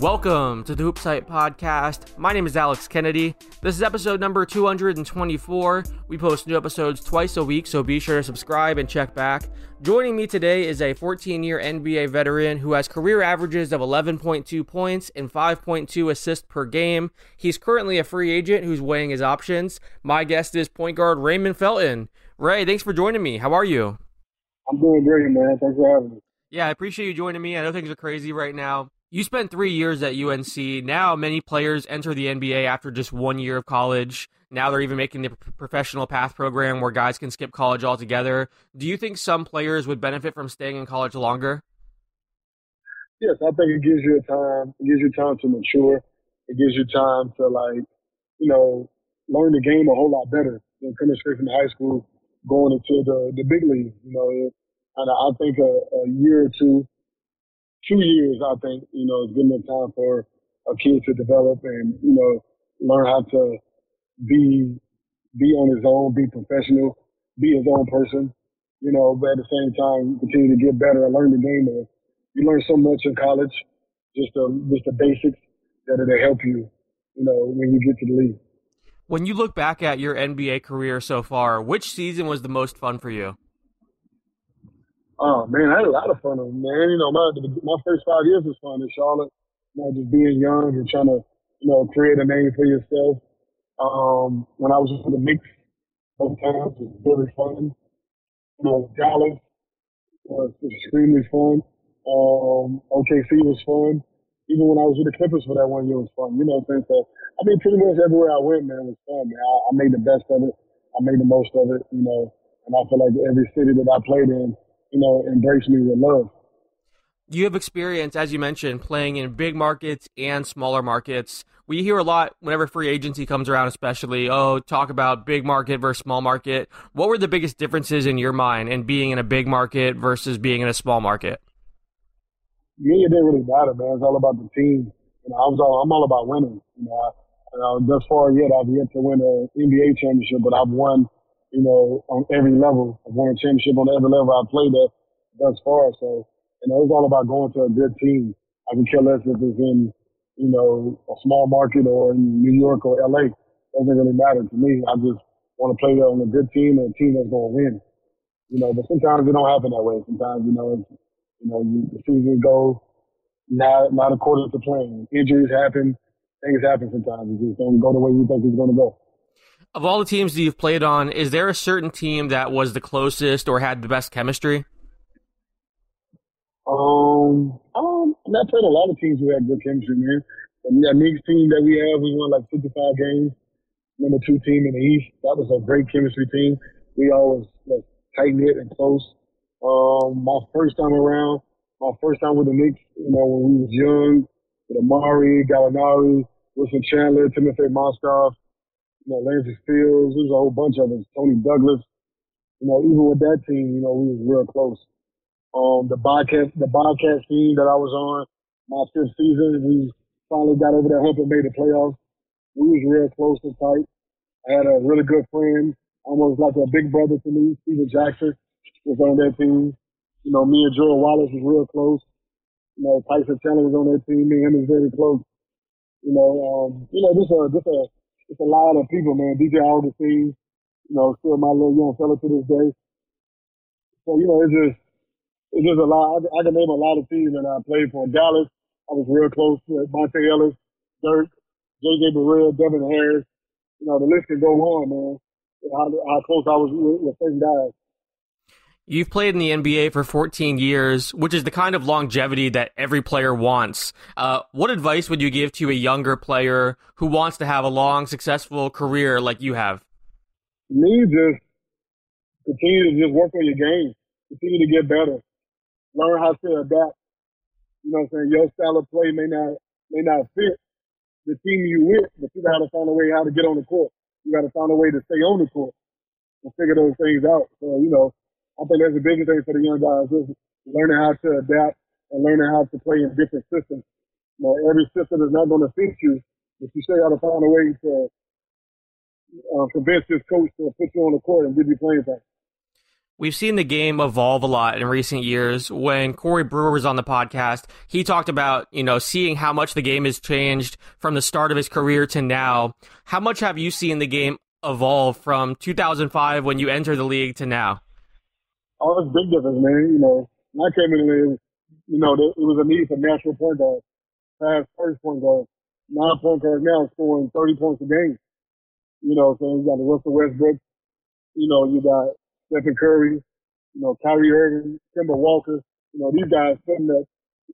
Welcome to the HoopSite Podcast. My name is Alex Kennedy. This is episode number 224. We post new episodes twice a week, so be sure to subscribe and check back. Joining me today is a 14-year NBA veteran who has career averages of 11.2 points and 5.2 assists per game. He's currently a free agent who's weighing his options. My guest is point guard Raymond Felton. Ray, thanks for joining me. How are you? I'm doing great, man. Thanks for having me. Yeah, I appreciate you joining me. I know things are crazy right now. You spent 3 years at UNC. Now many players enter the NBA after just 1 year of college. Now they're even making the professional path program where guys can skip college altogether. Do you think some players would benefit from staying in college longer? Yes, I think it gives you time. It gives you time to mature. It gives you time to learn the game a whole lot better than coming straight from high school, going into the big league. And I think a year or 2 years, I think, is good enough time for a kid to develop and, learn how to be on his own, be professional, be his own person, but at the same time, continue to get better and learn the game. You learn so much in college, just the basics that it'll help you, when you get to the league. When you look back at your NBA career so far, which season was the most fun for you? Oh, man, I had a lot of fun on it, man. My first 5 years was fun in Charlotte. Just being young and trying to, create a name for yourself. When I was with the Knicks, both times, it was very fun. Dallas was extremely fun. OKC was fun. Even when I was with the Clippers for that 1 year, it was fun. So, pretty much everywhere I went, man, was fun, man. I made the best of it. I made the most of it, and I feel like every city that I played in, embrace me with love. You have experience, as you mentioned, playing in big markets and smaller markets. We hear a lot whenever free agency comes around, especially, talk about big market versus small market. What were the biggest differences in your mind in being in a big market versus being in a small market? Me, it didn't really matter, man. It's all about the team. I'm all about winning. Thus far yet, I've yet to win an NBA championship, but I've won on every level. I've won a championship on every level I've played at thus far. So, it's all about going to a good team. I can care less if it's in, a small market or in New York or LA. It doesn't really matter to me. I just want to play on a good team and a team that's going to win. But sometimes it don't happen that way. Sometimes, the season goes not according to plan. Injuries happen. Things happen sometimes. It just don't go the way you think it's going to go. Of all the teams that you've played on, is there a certain team that was the closest or had the best chemistry? I played a lot of teams who had good chemistry, man. And that Knicks team that we won like 55 games. Number 2 team in the East. That was a great chemistry team. We always tight-knit and close. My first time with the Knicks, when we was young, with Amari, Gallinari, Wilson Chandler, Timothy Mozgov, Landry Fields, there was a whole bunch of us, Tony Douglas. Even with that team, we was real close. The Bobcats team that I was on, my 5th season, we finally got over that hump and made the playoffs. We was real close and tight. I had a really good friend, almost like a big brother to me, Steven Jackson, was on that team. Me and Joel Wallace was real close. Tyson Chandler was on that team. Me and him was very close. Just a lot of people, man. DJ Augustine, still my little young fella to this day. So, it's just a lot. I can name a lot of teams that I played for. Dallas, I was real close to Monte Ellis, Dirk, J.J. Barea, Devin Harris. The list can go on, man. How close I was with certain guys. You've played in the NBA for 14 years, which is the kind of longevity that every player wants. What advice would you give to a younger player who wants to have a long, successful career like you have? Me, just continue to just work on your game. Continue to get better. Learn how to adapt. Your style of play may not fit the team you with, but you got to find a way how to get on the court. You got to find a way to stay on the court and figure those things out. So, I think that's the biggest thing for the young guys is learning how to adapt and learning how to play in different systems. Every system is not going to fit you, but you still got to find a way to convince this coach to put you on the court and give you playing time. We've seen the game evolve a lot in recent years. When Corey Brewer was on the podcast, he talked about, seeing how much the game has changed from the start of his career to now. How much have you seen the game evolve from 2005 when you entered the league to now? Oh, it's a big difference, man. When I came in the league, it was a need for natural point guard, fast first point guard. Now point guards now scoring 30 points a game. So you got the Russell Westbrook, you got Stephen Curry, Kyrie Irving, Kemba Walker, these guys sitting at,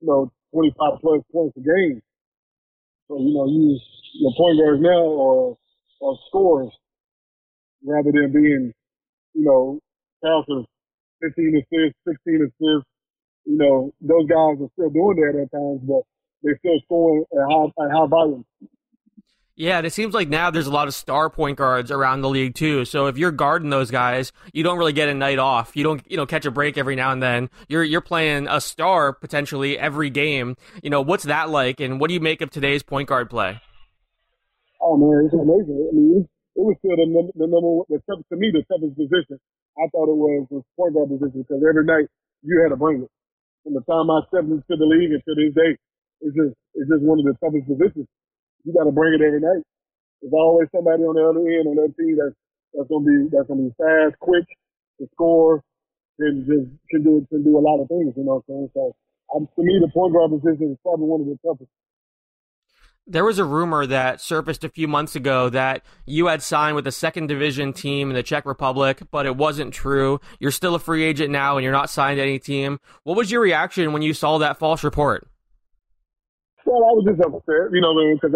25 plus points a game. So, your point guards now are scorers rather than being, passers, 15 assists, 16 assists. Those guys are still doing that at times, but they're still scoring at high volume. Yeah, and it seems like now there's a lot of star point guards around the league too. So if you're guarding those guys, you don't really get a night off. You don't, catch a break every now and then. You're playing a star potentially every game. What's that like, and what do you make of today's point guard play? Oh man, it's amazing. I mean, it was still to me the toughest position. I thought it was the point guard position because every night you had to bring it. From the time I stepped into the league and to this day, it's just one of the toughest positions. You got to bring it every night. There's always somebody on the other end on that team that's gonna be fast, quick, to score, and just can do a lot of things. You know what I'm saying? So to me, the point guard position is probably one of the toughest. There was a rumor that surfaced a few months ago that you had signed with a second division team in the Czech Republic, but it wasn't true. You're still a free agent now, and you're not signed to any team. What was your reaction when you saw that false report? Well, I was just upset, because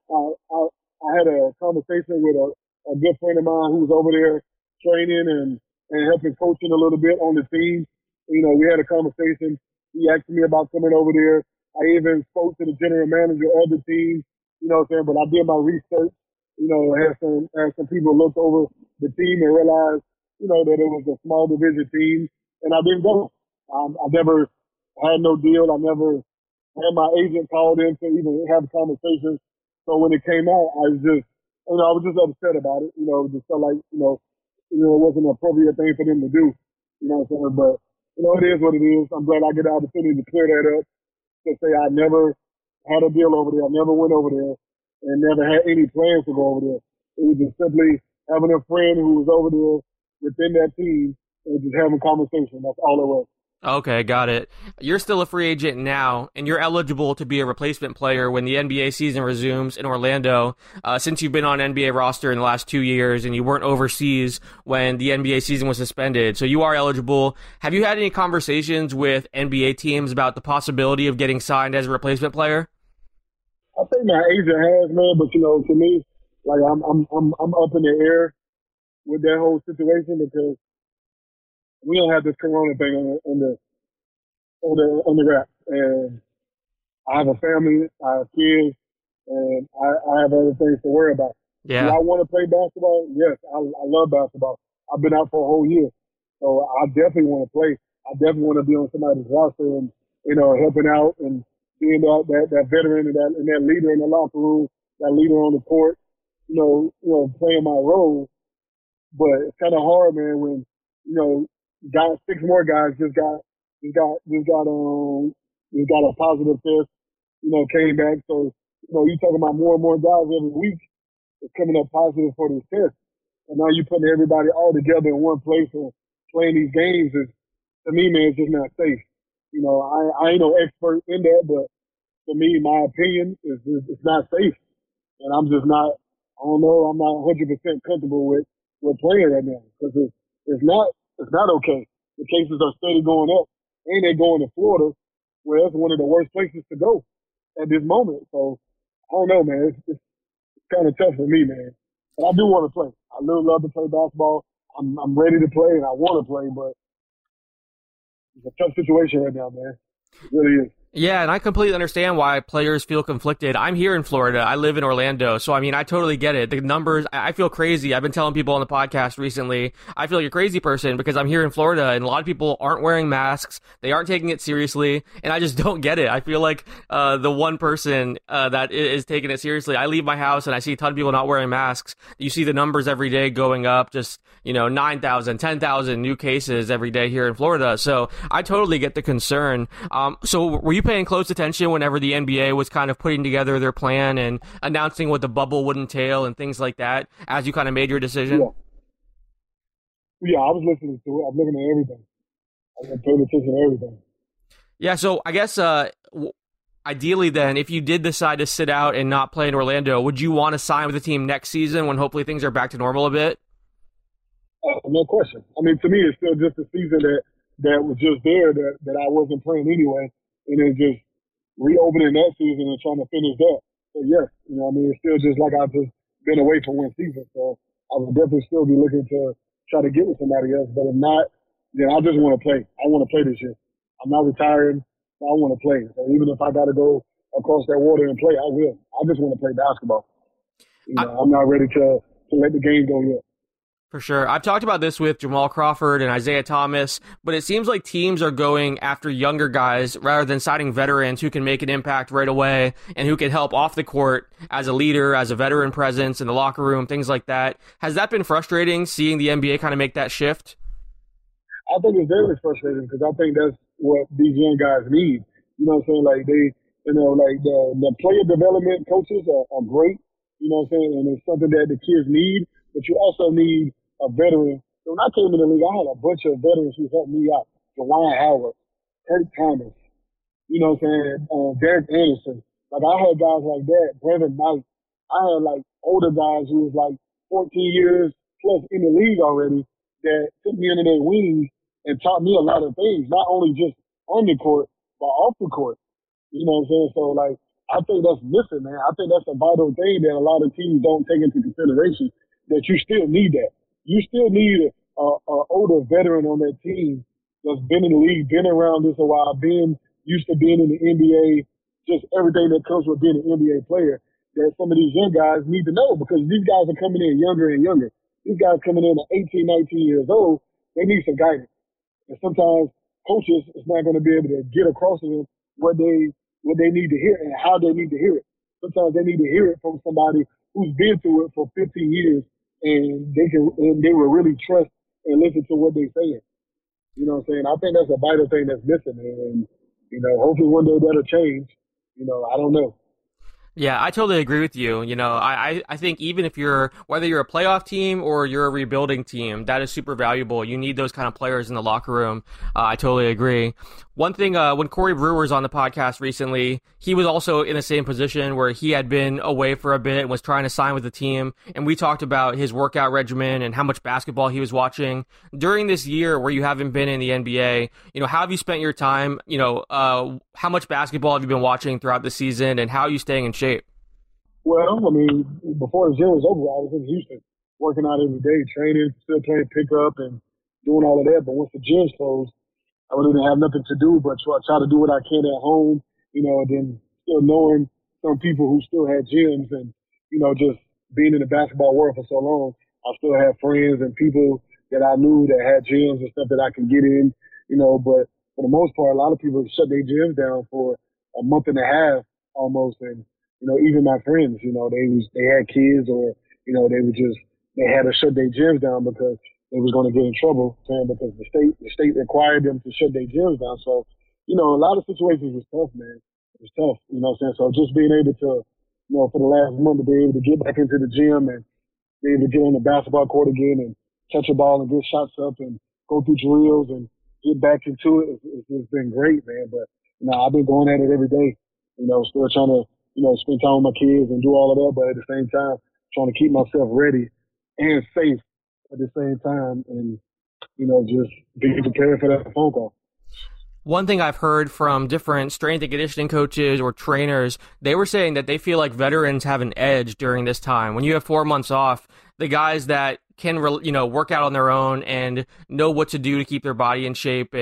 I had a conversation with a good friend of mine who was over there training and helping coaching a little bit on the team. We had a conversation. He asked me about coming over there. I even spoke to the general manager of the team, but I did my research, had some people look over the team and realized, that it was a small division team, and I didn't go. I never had no deal. I never had my agent called in to even have conversations. So when it came out, I was just upset about it. Just felt like, it wasn't an appropriate thing for them to do. You know what I'm saying? But, it is what it is. I'm glad I get the opportunity to clear that up. To say I never had a deal over there. I never went over there and never had any plans to go over there. It was just simply having a friend who was over there within that team and just having a conversation. That's all it was. Okay, got it. You're still a free agent now, and you're eligible to be a replacement player when the NBA season resumes in Orlando. Since you've been on NBA roster in the last 2 years, and you weren't overseas when the NBA season was suspended, so you are eligible. Have you had any conversations with NBA teams about the possibility of getting signed as a replacement player? I think my agent has, man, but to me, like I'm up in the air with that whole situation because we don't have this corona thing on the wrap. And I have a family, I have kids, and I have other things to worry about. Yeah. Do I want to play basketball? Yes, I love basketball. I've been out for a whole year. So I definitely want to play. I definitely want to be on somebody's roster and, helping out and being that veteran and that leader in the locker room, that leader on the court, playing my role. But it's kind of hard, man, when, got 6 more guys just got a positive test, came back. So, you talking about more and more guys every week is coming up positive for this test. And now you putting everybody all together in one place and playing these games is, to me, man, it's just not safe. I ain't no expert in that, but to me, my opinion is it's not safe. And I'm just not, I don't know, I'm not 100% comfortable with playing right now because it's not okay. The cases are steady going up, and they're going to Florida, where that's one of the worst places to go at this moment. So, I don't know, man. It's kind of tough for me, man. But I do want to play. I really love to play basketball. I'm ready to play, and I want to play, but it's a tough situation right now, man. It really is. Yeah, and I completely understand why players feel conflicted. I'm here in Florida. I live in Orlando. So, I mean, I totally get it. The numbers, I feel crazy. I've been telling people on the podcast recently, I feel like a crazy person because I'm here in Florida and a lot of people aren't wearing masks. They aren't taking it seriously. And I just don't get it. I feel like the one person that is taking it seriously, I leave my house and I see a ton of people not wearing masks. You see the numbers every day going up, just, 9,000, 10,000 new cases every day here in Florida. So I totally get the concern. So were you paying close attention whenever the NBA was kind of putting together their plan and announcing what the bubble would entail and things like that as you kind of made your decision? Yeah, I was listening to it. I'm looking at everything. I'm paying attention to everything. Yeah, so I guess ideally then, if you did decide to sit out and not play in Orlando, would you want to sign with the team next season when hopefully things are back to normal a bit? No question. I mean, to me, it's still just a season that was just there that I wasn't playing anyway. And then just reopening that season and trying to finish that. So, yes, it's still just like I've just been away for one season. So I would definitely still be looking to try to get with somebody else. But if not, then I just want to play. I want to play this year. I'm not retiring. So I want to play. So even if I got to go across that water and play, I will. I just want to play basketball. I'm not ready to let the game go yet. For sure. I've talked about this with Jamal Crawford and Isaiah Thomas, but it seems like teams are going after younger guys rather than signing veterans who can make an impact right away and who can help off the court as a leader, as a veteran presence in the locker room, things like that. Has that been frustrating, seeing the NBA kind of make that shift? I think it's very frustrating because I think that's what these young guys need. You know what I'm saying? Like the player development coaches are great, you know what I'm saying? And it's something that the kids need, but you also need a veteran. So when I came in the league, I had a bunch of veterans who helped me out. Juwan Howard, Kurt Thomas, you know what I'm saying? Derek Anderson. Like, I had guys like that, Brandon Knight. I had, older guys who was, 14 years plus in the league already that took me under their wings and taught me a lot of things, not only just on the court, but off the court. You know what I'm saying? So, I think that's missing, man. I think that's a vital thing that a lot of teams don't take into consideration, that you still need that. You still need a older veteran on that team that's been in the league, been around this a while, been used to being in the NBA, just everything that comes with being an NBA player, that some of these young guys need to know, because these guys are coming in younger and younger. These guys coming in at 18, 19 years old, they need some guidance. And sometimes coaches is not going to be able to get across to them what they need to hear and how they need to hear it. Sometimes they need to hear it from somebody who's been through it for 15 years, and they will really trust and listen to what they're saying. You know what I'm saying? I think that's a vital thing that's missing, and hopefully one day that'll change. I don't know. Yeah, I totally agree with you. I think even if whether you're a playoff team or you're a rebuilding team, that is super valuable. You need those kind of players in the locker room. I totally agree. One thing, when Corey Brewer was on the podcast recently, he was also in the same position where he had been away for a bit and was trying to sign with the team. And we talked about his workout regimen and how much basketball he was watching. During this year where you haven't been in the NBA, how have you spent your time? How much basketball have you been watching throughout the season, and how are you staying in shape? Well, before the gym was over, I was in Houston working out every day, training, still playing pickup and doing all of that. But once the gyms closed, I really didn't have nothing to do but try to do what I can at home, and then still knowing some people who still had gyms and, just being in the basketball world for so long, I still have friends and people that I knew that had gyms and stuff that I can get in, but for the most part, a lot of people shut their gyms down for a month and a half almost. And, even my friends, they had kids, or, they had to shut their gyms down because they was going to get in trouble, because the state required them to shut their gyms down. So, a lot of situations was tough, man. It was tough, So just being able to, for the last month, to be able to get back into the gym and be able to get on the basketball court again and catch a ball and get shots up and go through drills and get back into it, it's been great, man. But, I've been going at it every day, still trying to, spend time with my kids and do all of that, but at the same time, trying to keep myself ready and safe at the same time, and, just being prepared for that phone call. One thing I've heard from different strength and conditioning coaches or trainers, they were saying that they feel like veterans have an edge during this time. When you have 4 months off, the guys that can, work out on their own and know what to do to keep their body in shape and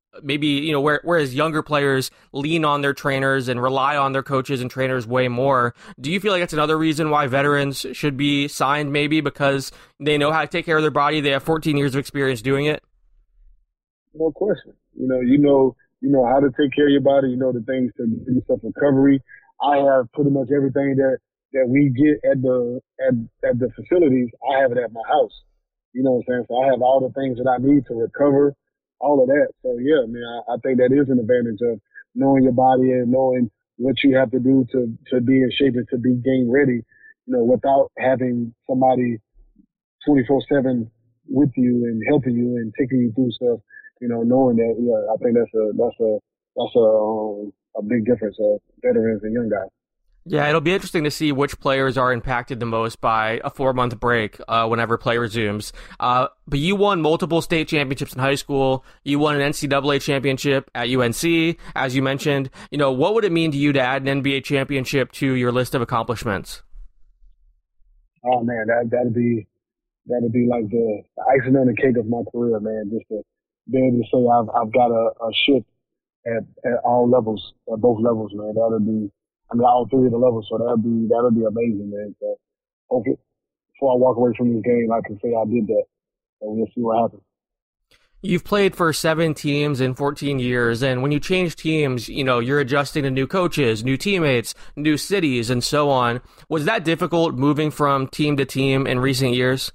maybe, whereas younger players lean on their trainers and rely on their coaches and trainers way more. Do you feel like that's another reason why veterans should be signed, maybe because they know how to take care of their body? They have 14 years of experience doing it. No question. You know how to take care of your body. You know the things to give yourself recovery. I have pretty much everything that we get at the facilities. I have it at my house. You know what I'm saying? So I have all the things that I need to recover, all of that. So yeah, man, I think that is an advantage of knowing your body and knowing what you have to do to be in shape and to be game ready. Without having somebody 24/7 with you and helping you and taking you through stuff. Knowing that, I think that's a big difference of veterans and young guys. Yeah, it'll be interesting to see which players are impacted the most by a 4-month break whenever play resumes. But you won multiple state championships in high school. You won an NCAA championship at UNC, as you mentioned. What would it mean to you to add an NBA championship to your list of accomplishments? Oh man, that'd be like the icing on the cake of my career, man. Just to be able to say I've got a ship at all levels, at both levels, man. All three of the levels. So that'll be amazing, man. So hopefully, before I walk away from this game, I can say I did that, and we'll see what happens. You've played for 7 teams in 14 years, and when you change teams, you're adjusting to new coaches, new teammates, new cities, and so on. Was that difficult moving from team to team in recent years?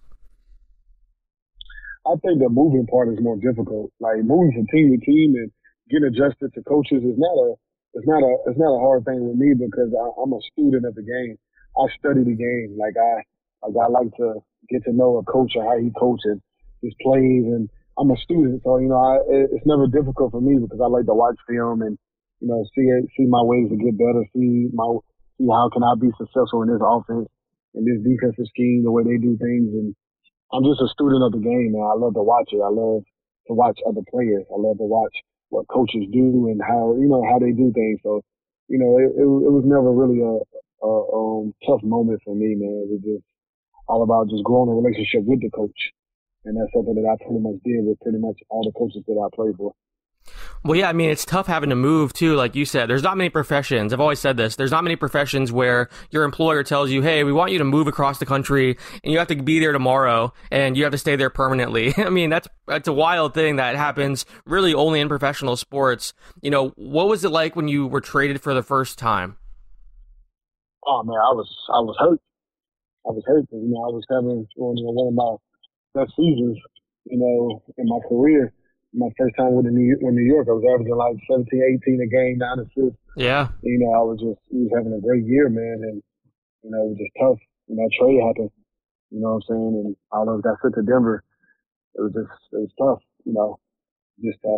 I think the moving part is more difficult. Like moving from team to team and getting adjusted to coaches is not a hard thing with me because I'm a student of the game. I study the game. I like to get to know a coach and how he coaches his plays, and I'm a student, so it's never difficult for me because I like to watch film and see my ways to get better, see how can I be successful in this offense and this defensive scheme, the way they do things, and I'm just a student of the game, man. I love to watch it. I love to watch other players. I love to watch what coaches do and how they do things. So, it was never really a tough moment for me, man. It was just all about just growing a relationship with the coach. And that's something that I pretty much did with pretty much all the coaches that I played for. Well, yeah, it's tough having to move, too, like you said. There's not many professions. I've always said this. There's not many professions where your employer tells you, hey, we want you to move across the country, and you have to be there tomorrow, and you have to stay there permanently. That's a wild thing that happens really only in professional sports. What was it like when you were traded for the first time? Oh, man, I was hurt. I was hurt because, I was having one of my best seasons, in my career. My first time with New York, I was averaging like 17, 18 a game, 9 assists. Yeah. I was having a great year, man. And, it was just tough. That trade happened, you know what I'm saying? And all those got sent to Denver. It was tough, just tough.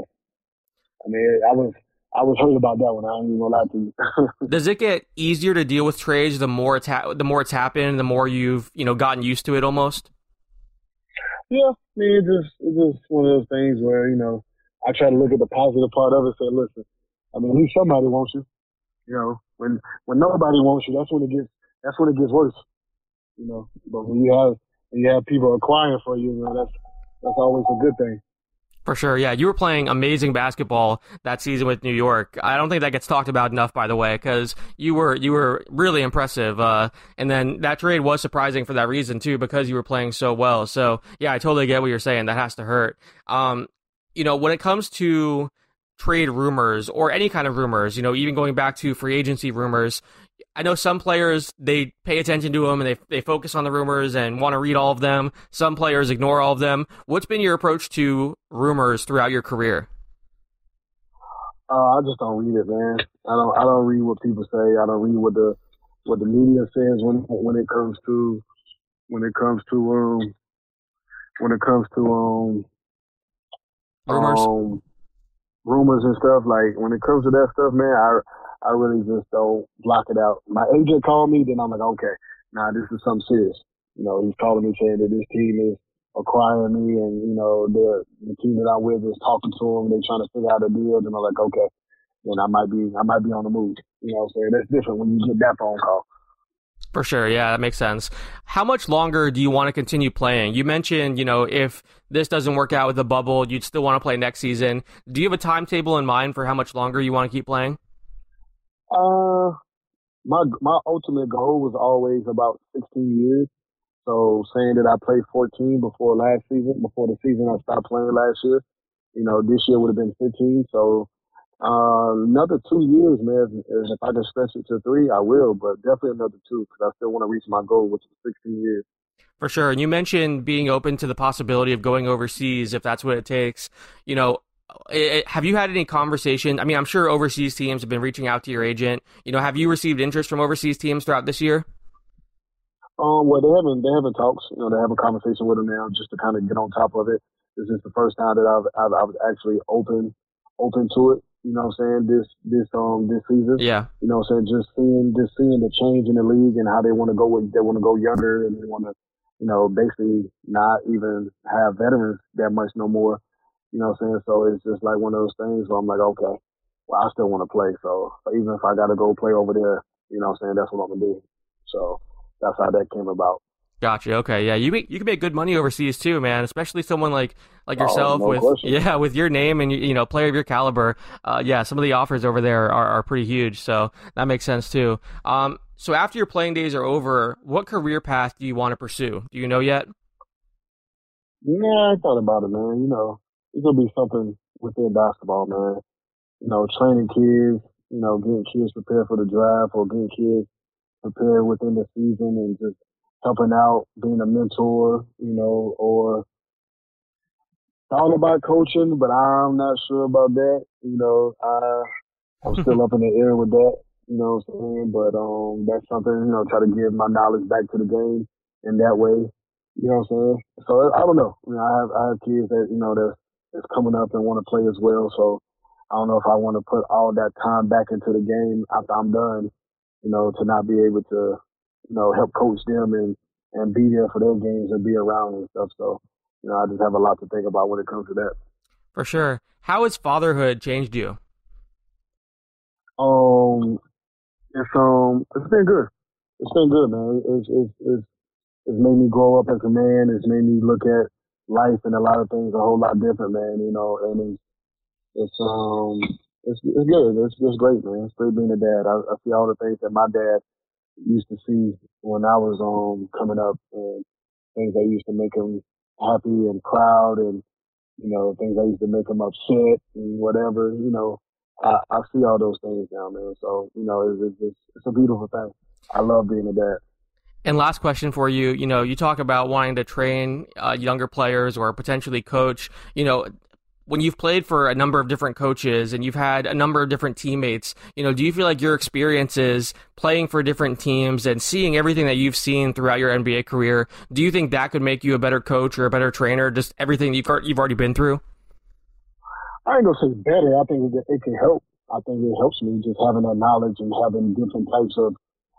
I was hurt about that one. I ain't even gonna lie to you. Does it get easier to deal with trades the more it's happened, the more you've, gotten used to it almost? Yeah, it's just one of those things where, I try to look at the positive part of it and say, listen, at least somebody wants you. When nobody wants you, that's when it gets worse. But when you have people acquiring for you, that's always a good thing. For sure, yeah. You were playing amazing basketball that season with New York. I don't think that gets talked about enough, by the way, because you were really impressive. And then that trade was surprising for that reason, too, because you were playing so well. So, yeah, I totally get what you're saying. That has to hurt. When it comes to trade rumors or any kind of rumors, even going back to free agency rumors, I know some players, they pay attention to them and they focus on the rumors and want to read all of them. Some players ignore all of them. What's been your approach to rumors throughout your career? I just don't read it, man. I don't read what people say. I don't read what the media says when it comes to rumors. Rumors and stuff. Like when it comes to that stuff, man, I really just don't block it out. My agent called me, then I'm like, okay, nah, this is something serious. He's calling me saying that this team is acquiring me, and the team that I'm with is talking to them. They're trying to figure out a deal, and I'm like, okay, then I might be on the move. So that's different when you get that phone call. For sure. Yeah, that makes sense. How much longer do you want to continue playing? You mentioned, if this doesn't work out with the bubble, you'd still want to play next season. Do you have a timetable in mind for how much longer you want to keep playing? My ultimate goal was always about 16 years. So saying that I played 14 before the season I stopped playing last year, this year would have been 15. So another 2 years, man. If I can stretch it to 3, I will, but definitely another 2 because I still want to reach my goal, which is 16 years. For sure. And you mentioned being open to the possibility of going overseas if that's what it takes. Have you had any conversation? I mean, I'm sure overseas teams have been reaching out to your agent. Have you received interest from overseas teams throughout this year? Well, they haven't talks. They have a conversation with them now just to kind of get on top of it. This is the first time that I was actually open to it. You know what I'm saying? This season. Yeah. You know what I'm saying? Just seeing the change in the league and how they want to go younger and they want to, basically not even have veterans that much no more. You know what I'm saying? So it's just like one of those things where I'm like, okay, well, I still want to play. So even if I got to go play over there, you know what I'm saying? That's what I'm going to do. So that's how that came about. Gotcha. Okay. Yeah. You can make good money overseas too, man. Especially someone like yourself with your name and, player of your caliber. Some of the offers over there are pretty huge. So that makes sense too. So after your playing days are over, what career path do you want to pursue? Do you know yet? Yeah, I thought about it, man. It's going to be something within basketball, man. Training kids, getting kids prepared for the draft or getting kids prepared within the season and just helping out, being a mentor, or thought about coaching, but I'm not sure about that. I'm still up in the air with that, you know what I'm saying? But that's something, try to give my knowledge back to the game in that way, you know what I'm saying? So I don't know. I have kids that, that's coming up and want to play as well. So I don't know if I want to put all that time back into the game after I'm done, to not be able to, help coach them and be there for their games and be around and stuff. So, I just have a lot to think about when it comes to that. For sure. How has fatherhood changed you? It's been good. It's been good, man. It's made me grow up as a man. It's made me look at life and a lot of things a whole lot different, man. And it's good. It's great, man. It's great being a dad. I see all the things that my dad used to see when I was coming up, and things that used to make him happy and proud, and things that used to make him upset and whatever. I see all those things now, man. So it's a beautiful thing. I love being a dad. And last question for you, you talk about wanting to train younger players or potentially coach, when you've played for a number of different coaches and you've had a number of different teammates, do you feel like your experiences playing for different teams and seeing everything that you've seen throughout your NBA career, do you think that could make you a better coach or a better trainer, just everything you've already been through? I ain't gonna say better. I think it can help. I think it helps me just having that knowledge and having different types of,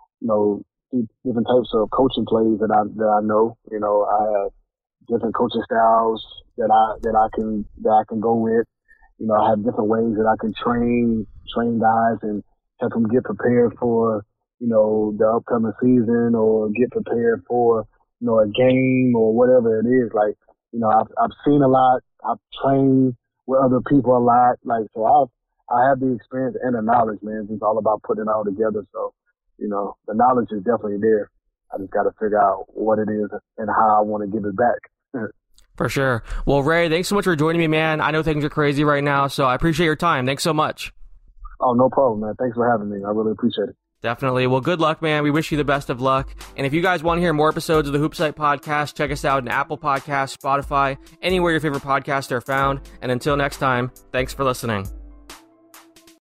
coaching plays that I know. I have different coaching styles that I can go with. I have different ways that I can train guys and help them get prepared for, the upcoming season or get prepared for, a game or whatever it is. Like, I've seen a lot. I've trained with other people a lot. Like, so I have the experience and the knowledge, man. It's all about putting it all together. So, the knowledge is definitely there. I just got to figure out what it is and how I want to give it back. For sure. Well, Ray, thanks so much for joining me, man. I know things are crazy right now, so I appreciate your time. Thanks so much. Oh, no problem, man. Thanks for having me. I really appreciate it. Definitely. Well, good luck, man. We wish you the best of luck. And if you guys want to hear more episodes of the Hoopsite Podcast, check us out on Apple Podcasts, Spotify, anywhere your favorite podcasts are found. And until next time, thanks for listening.